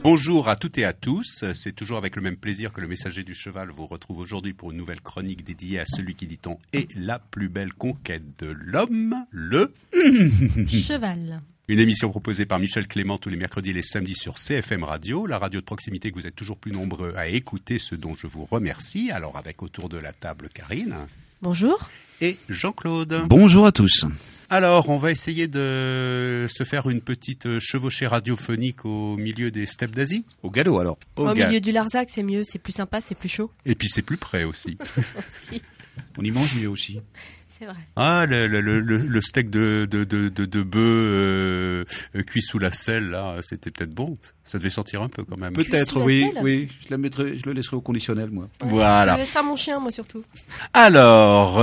Bonjour à toutes et à tous, c'est toujours avec le même plaisir que le messager du cheval vous retrouve aujourd'hui pour une nouvelle chronique dédiée à celui qui, dit-on, est la plus belle conquête de l'homme, le cheval. Une émission proposée par Michel Clément tous les mercredis et les samedis sur CFM Radio, la radio de proximité que vous êtes toujours plus nombreux à écouter, ce dont je vous remercie. Alors avec autour de la table Karine. Bonjour. Et Jean-Claude. Bonjour à tous. Alors, on va essayer de se faire une petite chevauchée radiophonique au milieu des steppes d'Asie. Au galop alors. Au milieu du Larzac, c'est mieux, c'est plus sympa, c'est plus chaud. Et puis c'est plus près aussi. Si. On y mange mieux aussi. C'est vrai. Ah, le steak de bœuf cuit sous la selle, là, c'était peut-être bon. Ça devait sortir un peu quand même. Peut-être, oui. Je le laisserai au conditionnel, moi. Ouais, voilà. Je laisserai mon chien, moi surtout. Alors,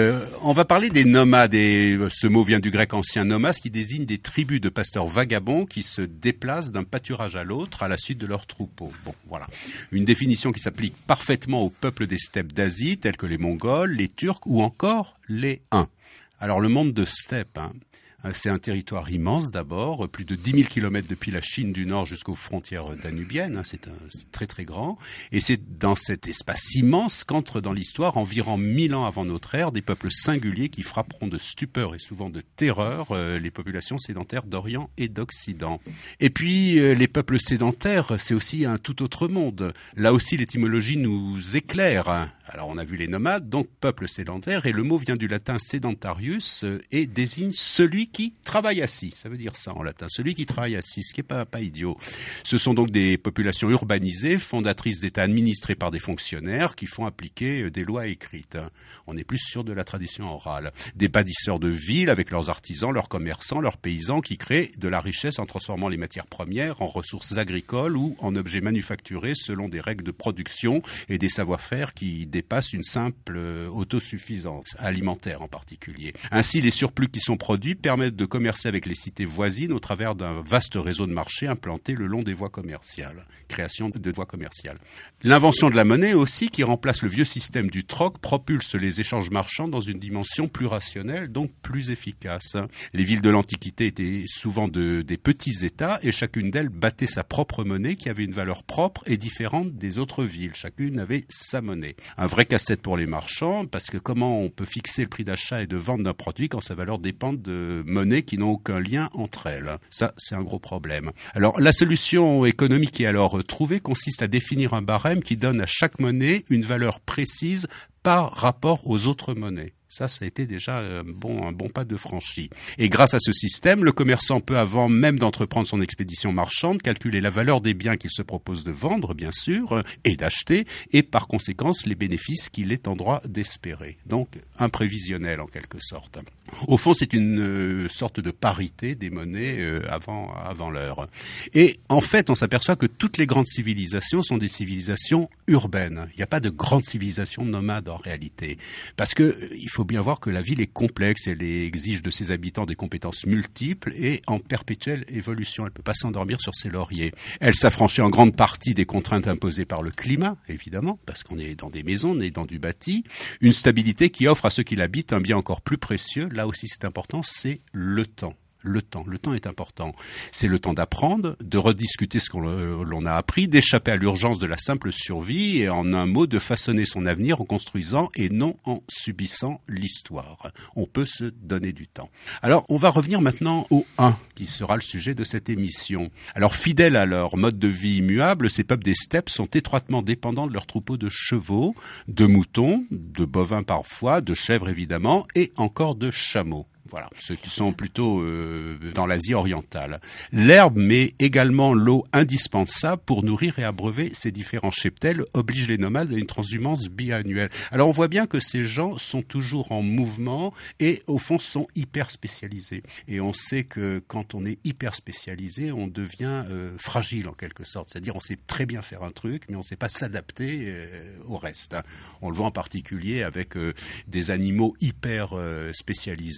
on va parler des nomades. Et ce mot vient du grec ancien nomos, qui désigne des tribus de pasteurs vagabonds qui se déplacent d'un pâturage à l'autre à la suite de leurs troupeaux. Bon, voilà. Une définition qui s'applique parfaitement aux peuples des steppes d'Asie, tels que les Mongols, les Turcs ou encore les Huns. Alors, le monde de steppe, c'est un territoire immense d'abord, plus de 10 000 kilomètres depuis la Chine du Nord jusqu'aux frontières danubiennes, c'est très très grand. Et c'est dans cet espace immense qu'entrent dans l'histoire, environ 1000 ans avant notre ère, des peuples singuliers qui frapperont de stupeur et souvent de terreur les populations sédentaires d'Orient et d'Occident. Et puis les peuples sédentaires, c'est aussi un tout autre monde. Là aussi l'étymologie nous éclaire. Alors on a vu les nomades, donc peuple sédentaire, et le mot vient du latin sedentarius et désigne celui qui travaille assis. Ça veut dire ça en latin, celui qui travaille assis, ce qui n'est pas idiot. Ce sont donc des populations urbanisées, fondatrices d'États administrés par des fonctionnaires qui font appliquer des lois écrites. On est plus sûr de la tradition orale. Des bâtisseurs de villes avec leurs artisans, leurs commerçants, leurs paysans qui créent de la richesse en transformant les matières premières en ressources agricoles ou en objets manufacturés selon des règles de production et des savoir-faire qui dépassent une simple autosuffisance alimentaire en particulier. Ainsi, les surplus qui sont produits permettent de commercer avec les cités voisines au travers d'un vaste réseau de marchés implanté le long des voies commerciales. Création de voies commerciales. L'invention de la monnaie aussi, qui remplace le vieux système du troc, propulse les échanges marchands dans une dimension plus rationnelle, donc plus efficace. Les villes de l'Antiquité étaient souvent des petits États et chacune d'elles battait sa propre monnaie qui avait une valeur propre et différente des autres villes. Chacune avait sa monnaie. Un vrai casse-tête pour les marchands, parce que comment on peut fixer le prix d'achat et de vente d'un produit quand sa valeur dépend de monnaies qui n'ont aucun lien entre elles. Ça, c'est un gros problème. Alors, la solution économique qui est alors trouvée consiste à définir un barème qui donne à chaque monnaie une valeur précise par rapport aux autres monnaies. Ça a été déjà un bon pas de franchi. Et grâce à ce système, le commerçant peut, avant même d'entreprendre son expédition marchande, calculer la valeur des biens qu'il se propose de vendre, bien sûr, et d'acheter, et par conséquent, les bénéfices qu'il est en droit d'espérer. Donc, un prévisionnel en quelque sorte. Au fond, c'est une sorte de parité des monnaies avant l'heure. Et en fait, on s'aperçoit que toutes les grandes civilisations sont des civilisations urbaines. Il n'y a pas de grande civilisation nomade en réalité. Parce que il faut bien voir que la ville est complexe, elle exige de ses habitants des compétences multiples et en perpétuelle évolution. Elle ne peut pas s'endormir sur ses lauriers. Elle s'affranchit en grande partie des contraintes imposées par le climat, évidemment, parce qu'on est dans des maisons, on est dans du bâti. Une stabilité qui offre à ceux qui l'habitent un bien encore plus précieux, là aussi c'est important, c'est le temps. Le temps est important. C'est le temps d'apprendre, de rediscuter ce l'on a appris, d'échapper à l'urgence de la simple survie et en un mot de façonner son avenir en construisant et non en subissant l'histoire. On peut se donner du temps. Alors, on va revenir maintenant au 1, qui sera le sujet de cette émission. Alors, fidèles à leur mode de vie immuable, ces peuples des steppes sont étroitement dépendants de leurs troupeaux de chevaux, de moutons, de bovins parfois, de chèvres évidemment, et encore de chameaux. Voilà, ceux qui sont plutôt dans l'Asie orientale. L'herbe, mais également l'eau indispensable pour nourrir et abreuver ces différents cheptels, oblige les nomades à une transhumance biannuelle. Alors on voit bien que ces gens sont toujours en mouvement et au fond sont hyper spécialisés. Et on sait que quand on est hyper spécialisé, on devient fragile en quelque sorte. C'est-à-dire on sait très bien faire un truc, mais on ne sait pas s'adapter au reste. On le voit en particulier avec des animaux hyper spécialisés qui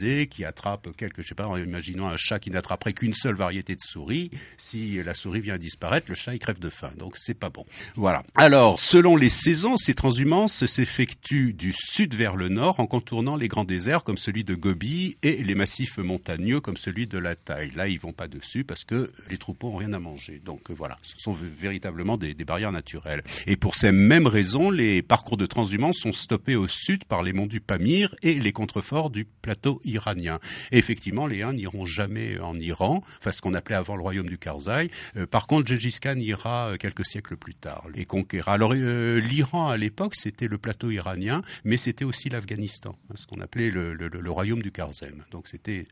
qui attrape imaginons un chat qui n'attraperait qu'une seule variété de souris. Si la souris vient à disparaître, le chat il crève de faim. Donc c'est pas bon. Voilà. Alors, selon les saisons, ces transhumances s'effectuent du sud vers le nord en contournant les grands déserts comme celui de Gobi et les massifs montagneux comme celui de la Thaï. Là, ils vont pas dessus parce que les troupeaux ont rien à manger. Donc voilà, ce sont véritablement des barrières naturelles. Et pour ces mêmes raisons, les parcours de transhumance sont stoppés au sud par les monts du Pamir et les contreforts du plateau iranien. Et effectivement, les Huns n'iront jamais en Iran, enfin ce qu'on appelait avant le royaume du Karzai. Par contre, Gengis Khan ira quelques siècles plus tard et conquérera. Alors l'Iran à l'époque, c'était le plateau iranien, mais c'était aussi l'Afghanistan, ce qu'on appelait le royaume du Karzem. Donc c'était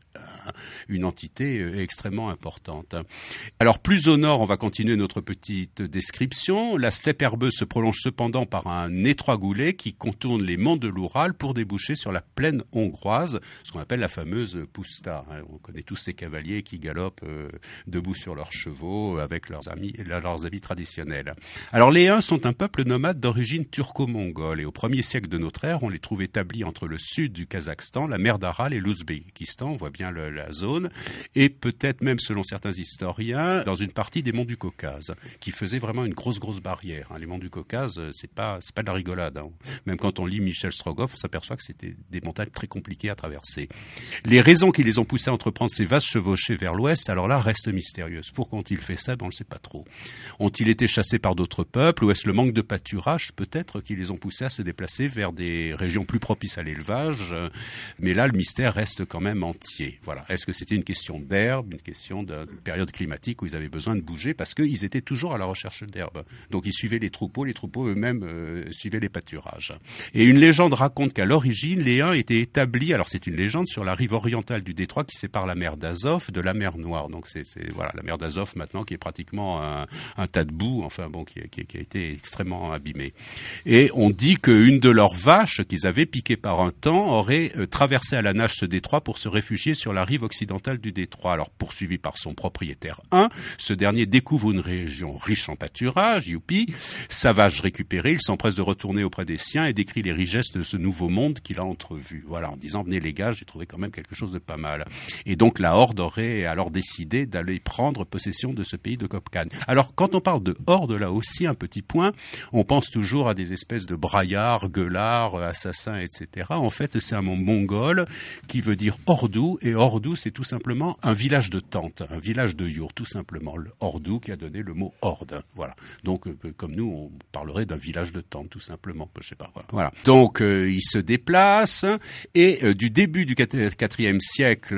une entité extrêmement importante. Alors plus au nord, on va continuer notre petite description. La steppe herbeuse se prolonge cependant par un étroit goulet qui contourne les monts de l'Oural pour déboucher sur la plaine hongroise, ce qu'on appelle la fameuse Puszta. On connaît tous ces cavaliers qui galopent debout sur leurs chevaux avec leurs habits traditionnels. Alors les Huns sont un peuple nomade d'origine turco-mongole et au 1er siècle de notre ère, on les trouve établis entre le sud du Kazakhstan, la mer d'Aral et l'Ouzbékistan, on voit bien la zone, et peut-être même selon certains historiens, dans une partie des monts du Caucase, qui faisait vraiment une grosse barrière. Les monts du Caucase, c'est pas de la rigolade. Même quand on lit Michel Strogoff, on s'aperçoit que c'était des montagnes très compliquées à traverser. Les raisons qui les ont poussés à entreprendre ces vastes chevauchées vers l'ouest, alors là, restent mystérieuses. Pourquoi ont-ils fait ça? On ne le sait pas trop. Ont-ils été chassés par d'autres peuples ou est-ce le manque de pâturage peut-être qui les ont poussés à se déplacer vers des régions plus propices à l'élevage? Mais là, le mystère reste quand même entier. Voilà. Est-ce que c'était une question d'herbe, une question d'une période climatique où ils avaient besoin de bouger parce qu'ils étaient toujours à la recherche d'herbe. Donc ils suivaient les troupeaux eux-mêmes suivaient les pâturages. Et une légende raconte qu'à l'origine, les Huns étaient établis, alors c'est une légende, sur la rive orientale du détroit qui sépare la mer d'Azov de la mer Noire. Donc c'est la mer d'Azov maintenant qui est pratiquement un tas de boue, qui a été extrêmement abîmée. Et on dit qu'une de leurs vaches qu'ils avaient piquées par un temps aurait traversé à la nage ce détroit pour se réfugier sur la rive occidentale du détroit. Alors poursuivi par son propriétaire ce dernier découvre une région riche en pâturage, youpi, sa vache récupérée, il s'empresse de retourner auprès des siens et décrit les richesses de ce nouveau monde qu'il a entrevu. Voilà, en disant, venez les gars, j'ai trouvé quand même quelque chose de pas mal. Et donc la horde aurait alors décidé d'aller prendre possession de ce pays de Kopkan. Alors quand on parle de horde, là aussi, un petit point, on pense toujours à des espèces de braillards, gueulards, assassins, etc. En fait, c'est un mot mongol qui veut dire Ordu, et Ordu, c'est tout simplement un village de tentes, un village de yourtes, tout simplement. Le Ordu qui a donné le mot horde. Voilà. Donc, comme nous, on parlerait d'un village de tentes, tout simplement. Je sais pas. Voilà. Donc, ils se déplacent, et du début du IVe siècle,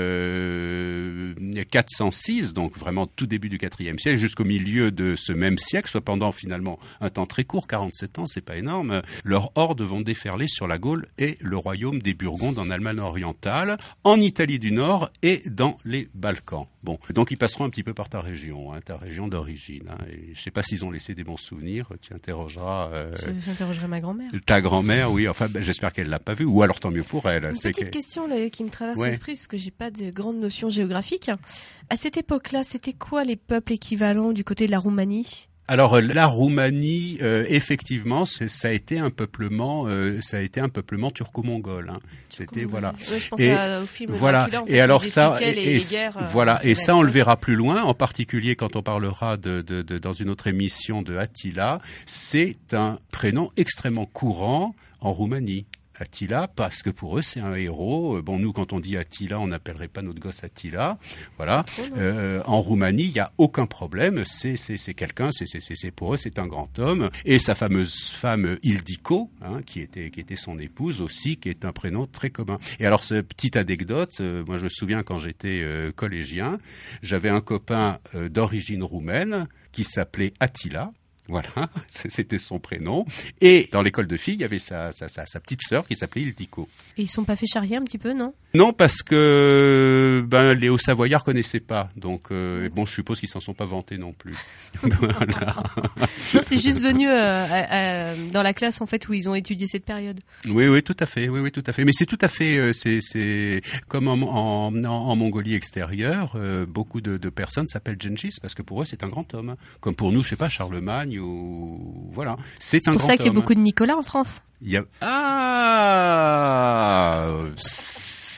406, donc vraiment tout début du IVe siècle, jusqu'au milieu de ce même siècle, soit pendant finalement un temps très court, 47 ans, c'est pas énorme, leurs hordes vont déferler sur la Gaule et le royaume des Burgondes en Allemagne orientale, en Italie du Nord et dans les Balkans. Bon, donc ils passeront un petit peu par ta région d'origine. Et je sais pas s'ils ont laissé des bons souvenirs. Tu interrogeras. J'interrogerai ma grand-mère. Ta grand-mère, oui. Enfin, j'espère qu'elle l'a pas vu, ou alors tant mieux pour elle. Une petite question là, qui me traverse l'esprit, parce que j'ai pas de grande notion géographique. À cette époque-là, c'était quoi les peuples équivalents du côté de la Roumanie? Alors la Roumanie, effectivement, ça a été un peuplement turco-mongol. C'était voilà. Ouais, je pense au film Dracula, en fait, et alors ça, les guerres, voilà, et ça on le verra plus loin, en particulier quand on parlera de dans une autre émission de Attila. C'est un prénom extrêmement courant en Roumanie. Attila, parce que pour eux, c'est un héros. Bon, nous, quand on dit Attila, on n'appellerait pas notre gosse Attila. Voilà. En Roumanie, il n'y a aucun problème. C'est quelqu'un, c'est pour eux, c'est un grand homme. Et sa fameuse femme Ildiko, qui était son épouse aussi, qui est un prénom très commun. Et alors, cette petite anecdote, moi, je me souviens quand j'étais collégien, j'avais un copain d'origine roumaine qui s'appelait Attila. Voilà, c'était son prénom. Et dans l'école de filles, il y avait sa petite sœur qui s'appelait Ildiko. Et ils sont pas fait charrier un petit peu, non? Non, parce que les Hauts-Savoyards connaissaient pas. Donc, je suppose qu'ils s'en sont pas vantés non plus. Voilà. Non, c'est juste venu dans la classe en fait où ils ont étudié cette période. Oui, tout à fait. Oui, tout à fait. Mais c'est tout à fait, c'est comme en Mongolie extérieure, beaucoup de personnes s'appellent Gengis parce que pour eux c'est un grand homme. Comme pour nous, je sais pas, Charlemagne. Voilà, c'est un grand homme. C'est pour ça qu'il y a beaucoup de Nicolas en France.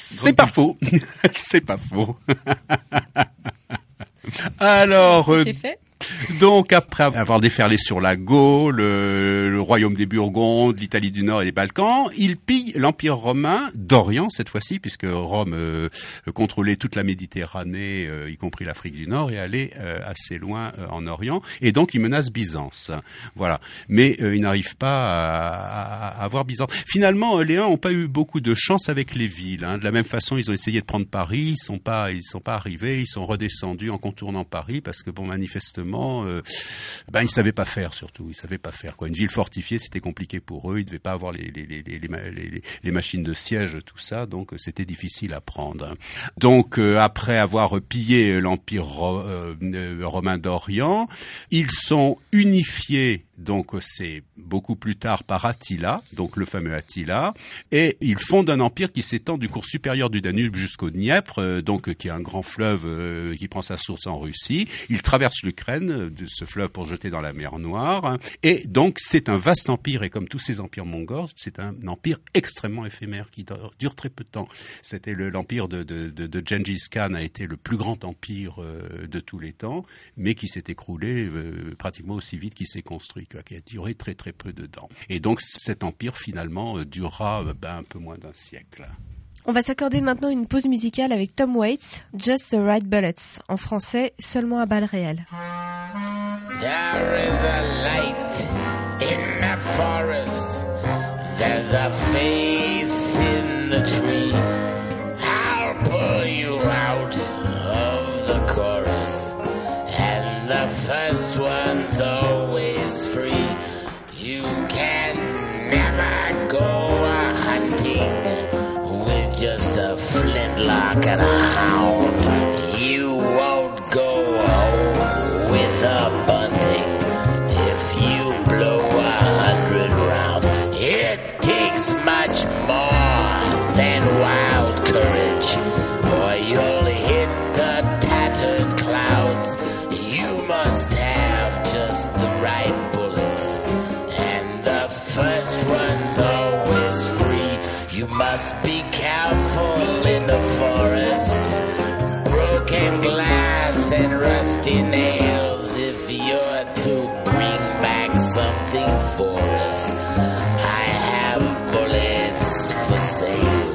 C'est pas faux. C'est pas faux. Alors, c'est fait. Donc, après avoir déferlé sur la Gaule, le royaume des Burgondes, l'Italie du Nord et les Balkans, il pille l'Empire romain d'Orient cette fois-ci, puisque Rome contrôlait toute la Méditerranée, y compris l'Afrique du Nord, et allait assez loin en Orient. Et donc, il menace Byzance. Voilà. Mais il n'arrive pas à avoir Byzance. Finalement, les Huns n'ont pas eu beaucoup de chance avec les villes. De la même façon, ils ont essayé de prendre Paris, ils sont pas arrivés, ils sont redescendus en contournant Paris, parce que manifestement, ils savaient pas faire surtout. Ils savaient pas faire quoi. Une ville fortifiée, c'était compliqué pour eux. Ils devaient pas avoir les machines de siège, tout ça. Donc c'était difficile à prendre. Donc après avoir pillé l'Empire romain d'Orient, ils sont unifiés. Donc c'est beaucoup plus tard par Attila, donc le fameux Attila, et ils fondent un empire qui s'étend du cours supérieur du Danube jusqu'au Dniepr, donc qui est un grand fleuve qui prend sa source en Russie. Ils traversent l'Ukraine, de ce fleuve pour jeter dans la mer Noire, et donc c'est un vaste empire, et comme tous ces empires mongols, c'est un empire extrêmement éphémère qui dure très peu de temps. C'était l'empire de Gengis Khan a été le plus grand empire de tous les temps, mais qui s'est écroulé pratiquement aussi vite qu'il s'est construit, qui a duré très très peu de temps. Et donc cet empire finalement durera un peu moins d'un siècle. On va s'accorder maintenant une pause musicale avec Tom Waits, Just the Right Bullets, en français, seulement à balles réelles. There is a light in the forest, there's a face in the tree, I'll pull you out of the chorus, and the first one's always free. You can never go hunting with just a flintlock and a hound. You won't go home with a bunting if you blow 100 rounds. It takes much more than wild courage, or you'll hit the tattered clouds. You must have just the right bullets, and the first one's always free. You must be careful in the forest, broken glass and rusty nails, if you're to bring back something for us. I have bullets for sale.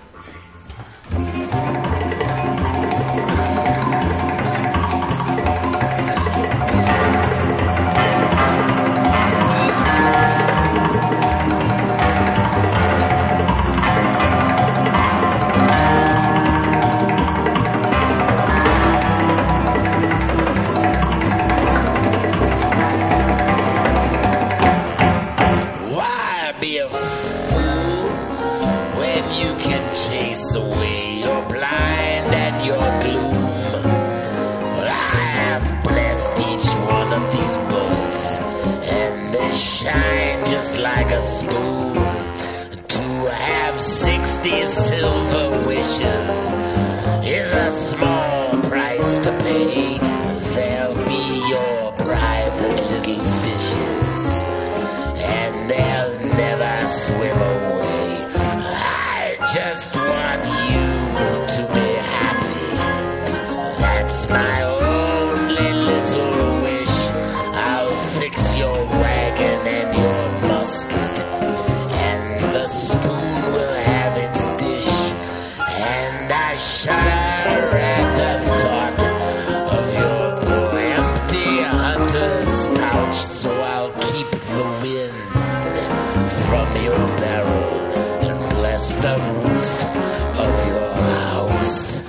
Chase away your blind and your gloom. But I have blessed each one of these bullets, and they shine just like a spoon. To have 60 silver wishes is a small price to pay. They'll be your private little fishes, and they'll never swim away. Just want you to be happy. That's my only little wish. I'll fix your wagon and your musket, and the spoon will have its dish. And I shudder at the thought of your poor empty hunter's pouch. So I'll keep the wind from your barrel and bless the roof of your house.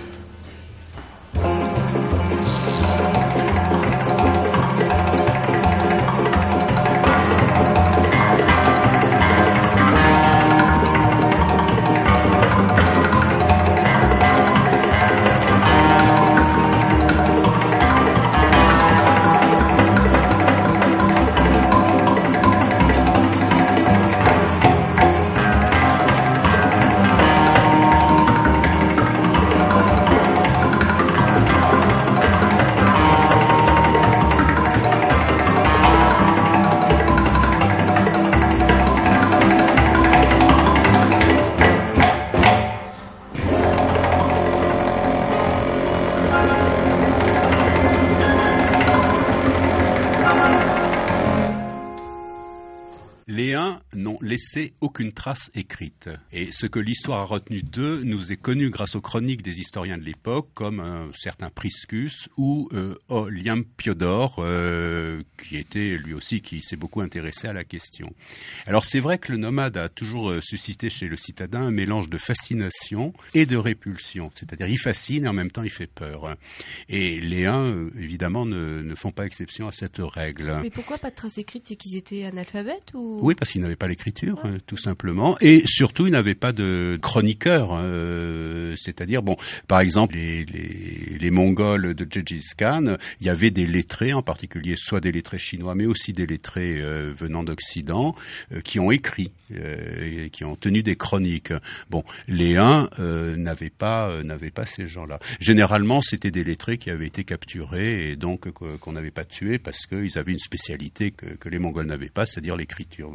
Les Huns n'ont laissé aucune trace écrite. Et ce que l'histoire a retenu d'eux nous est connu grâce aux chroniques des historiens de l'époque, comme un certain Priscus ou Olympiodore, qui était lui aussi, qui s'est beaucoup intéressé à la question. Alors c'est vrai que le nomade a toujours suscité chez le citadin un mélange de fascination et de répulsion. C'est-à-dire il fascine et en même temps il fait peur. Et les Huns, évidemment, ne font pas exception à cette règle. Mais pourquoi pas de traces écrites? C'est qu'ils étaient analphabètes ou... Oui, parce qu'ils n'avaient pas l'écriture, tout simplement. Et surtout, ils n'avaient pas de chroniqueurs. C'est-à-dire, bon, par exemple, les Mongols de Gengis Khan, il y avait des lettrés, en particulier soit des lettrés chinois, mais aussi des lettrés venant d'Occident, qui ont écrit, et qui ont tenu des chroniques. Bon, les Huns n'avaient pas ces gens-là. Généralement, c'était des lettrés qui avaient été capturés et donc qu'on n'avait pas tués parce qu'ils avaient une spécialité que les Mongols n'avaient pas, c'est-à-dire l'écriture,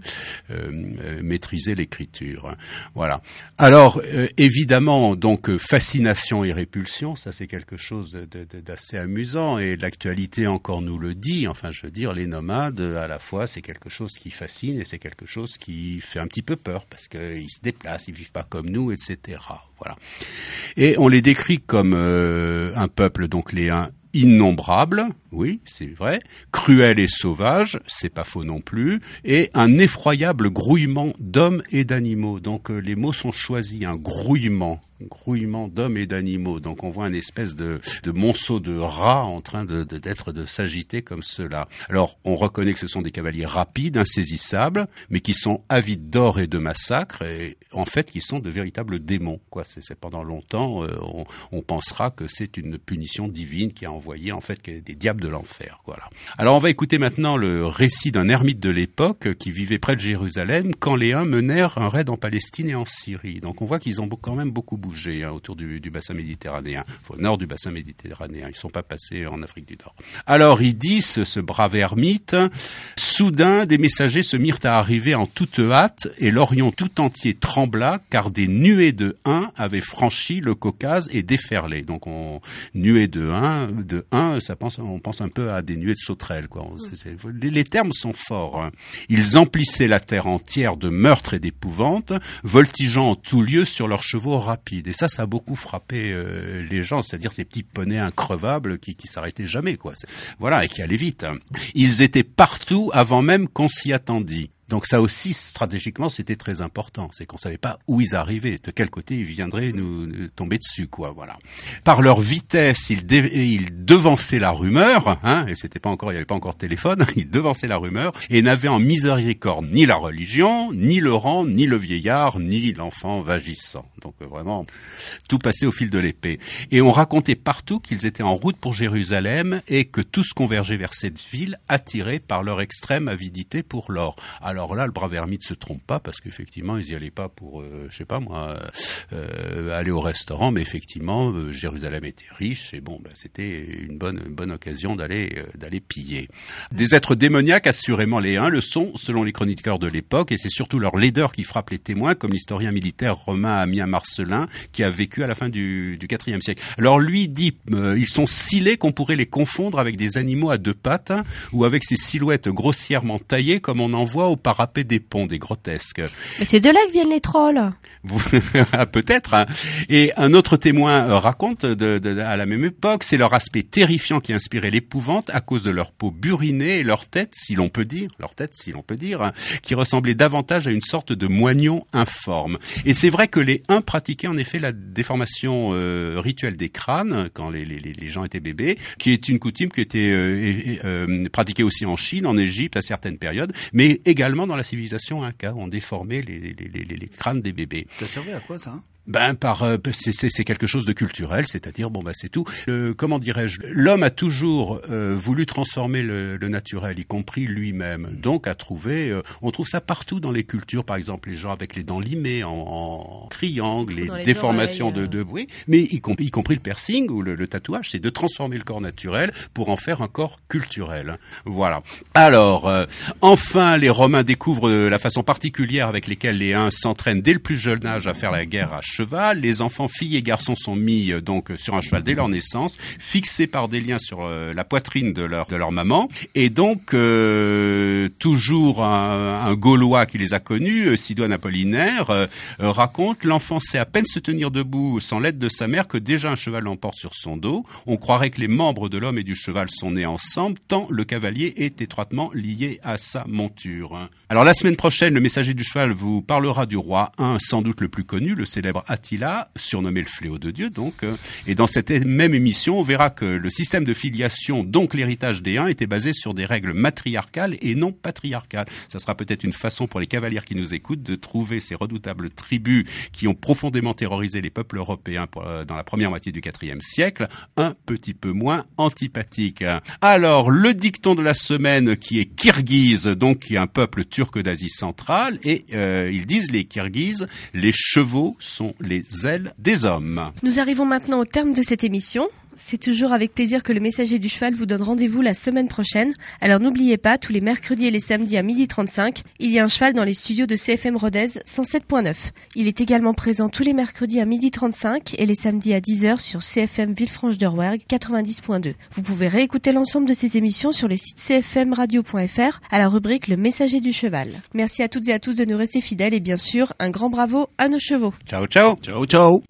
maîtriser l'écriture. Voilà. Alors, évidemment, donc fascination et répulsion, ça c'est quelque chose d'assez amusant et l'actualité encore nous le dit. Enfin, je veux dire, les nomades, à la fois, c'est quelque chose qui fascine et c'est quelque chose qui fait un petit peu peur parce qu'ils se déplacent, ils vivent pas comme nous, etc. Voilà. Et on les décrit comme un peuple, donc les Huns, innombrable, oui, c'est vrai, cruel et sauvage, c'est pas faux non plus, et un effroyable grouillement d'hommes et d'animaux. Donc les mots sont choisis, un grouillement d'hommes et d'animaux. Donc on voit une espèce de monceau de rats en train de s'agiter comme cela. Alors on reconnaît que ce sont des cavaliers rapides, insaisissables, mais qui sont avides d'or et de massacre, et en fait qui sont de véritables démons. Quoi. C'est pendant longtemps, on pensera que c'est une punition divine qui a envoyé en fait des diables de l'enfer. Voilà. Alors on va écouter maintenant le récit d'un ermite de l'époque qui vivait près de Jérusalem quand les Huns menèrent un raid en Palestine et en Syrie. Donc on voit qu'ils ont quand même beaucoup bougé autour du bassin méditerranéen, au nord du bassin méditerranéen. Ils ne sont pas passés en Afrique du Nord. Alors il dit, ce brave ermite, soudain des messagers se mirent à arriver en toute hâte et l'Orient tout entier trembla car des nuées de Huns avaient franchi le Caucase et déferlé. Donc nuées de Huns, on pense un peu à des nuées de sauterelles. Quoi. Les termes sont forts. Hein. Ils emplissaient la terre entière de meurtres et d'épouvante, voltigeant en tout lieu sur leurs chevaux rapides. Et ça a beaucoup frappé les gens, c'est-à-dire ces petits poneys increvables qui s'arrêtaient jamais, quoi. Voilà, et qui allaient vite. Hein. Ils étaient partout avant même qu'on s'y attendît. Donc ça aussi, stratégiquement, c'était très important. C'est qu'on savait pas où ils arrivaient, de quel côté ils viendraient nous tomber dessus, quoi. Voilà. Par leur vitesse, ils devançaient la rumeur, hein, et c'était pas encore, il y avait pas encore de téléphone. Ils devançaient la rumeur et n'avaient en miséricorde ni la religion, ni le rang, ni le vieillard, ni l'enfant vagissant. Donc vraiment, tout passait au fil de l'épée. Et on racontait partout qu'ils étaient en route pour Jérusalem et que tous convergeaient vers cette ville, attirés par leur extrême avidité pour l'or. Alors là, le brave ermite se trompe pas parce qu'effectivement, ils y allaient pas pour, aller au restaurant, mais effectivement, Jérusalem était riche et c'était une bonne occasion d'aller piller. Des êtres démoniaques, assurément les Huns le sont, selon les chroniqueurs de l'époque, et c'est surtout leur laideur qui frappe les témoins, comme l'historien militaire romain Ammien Marcellin, qui a vécu à la fin du IVe siècle. Alors lui dit, ils sont si laids qu'on pourrait les confondre avec des animaux à deux pattes, ou avec ces silhouettes grossièrement taillées comme on en voit au parapet des ponts, des grotesques. Mais c'est de là que viennent les trolls. Peut-être. Hein. Et un autre témoin raconte à la même époque, c'est leur aspect terrifiant qui inspirait l'épouvante à cause de leur peau burinée et leur tête, si l'on peut dire, hein, qui ressemblait davantage à une sorte de moignon informe. Et c'est vrai que les Huns pratiquaient en effet la déformation rituelle des crânes quand les gens étaient bébés, qui est une coutume qui était pratiquée aussi en Chine, en Égypte à certaines périodes, mais également dans la civilisation inca, on déformait les crânes des bébés. Ça servait à quoi ça ? C'est quelque chose de culturel, c'est-à-dire c'est tout. Comment dirais-je, l'homme a toujours voulu transformer le naturel, y compris lui-même. Donc on trouve ça partout dans les cultures, par exemple les gens avec les dents limées en triangle, les déformations de oui, mais y compris le piercing ou le tatouage, c'est de transformer le corps naturel pour en faire un corps culturel. Voilà. Alors, enfin, les Romains découvrent la façon particulière avec laquelle les Huns s'entraînent dès le plus jeune âge à faire la guerre à cheval. cheval. Les enfants, filles et garçons, sont mis donc sur un cheval dès leur naissance, fixés par des liens sur la poitrine de leur maman. Et donc, toujours un Gaulois qui les a connus, Sidoine Apollinaire, raconte: l'enfant sait à peine se tenir debout sans l'aide de sa mère que déjà un cheval l'emporte sur son dos. On croirait que les membres de l'homme et du cheval sont nés ensemble, tant le cavalier est étroitement lié à sa monture. Alors la semaine prochaine, le messager du cheval vous parlera du roi, sans doute le plus connu, le célèbre Attila, surnommé le fléau de Dieu donc. Et dans cette même émission, on verra que le système de filiation, donc l'héritage des Huns, était basé sur des règles matriarcales et non patriarcales. Ça sera peut-être une façon pour les cavaliers qui nous écoutent de trouver ces redoutables tribus qui ont profondément terrorisé les peuples européens dans la première moitié du IVe siècle, un petit peu moins antipathiques. Alors, le dicton de la semaine qui est kirghize, donc qui est un peuple turc d'Asie centrale, et ils disent, les Kirghizes, les chevaux sont les ailes des hommes. Nous arrivons maintenant au terme de cette émission. C'est toujours avec plaisir que le messager du cheval vous donne rendez-vous la semaine prochaine. Alors n'oubliez pas, tous les mercredis et les samedis à 12h35, il y a un cheval dans les studios de CFM Rodez 107.9. Il est également présent tous les mercredis à 12h35 et les samedis à 10h sur CFM Villefranche-de-Rouergue 90.2. Vous pouvez réécouter l'ensemble de ces émissions sur le site cfmradio.fr à la rubrique Le messager du cheval. Merci à toutes et à tous de nous rester fidèles et bien sûr, un grand bravo à nos chevaux. Ciao, ciao. Ciao, ciao.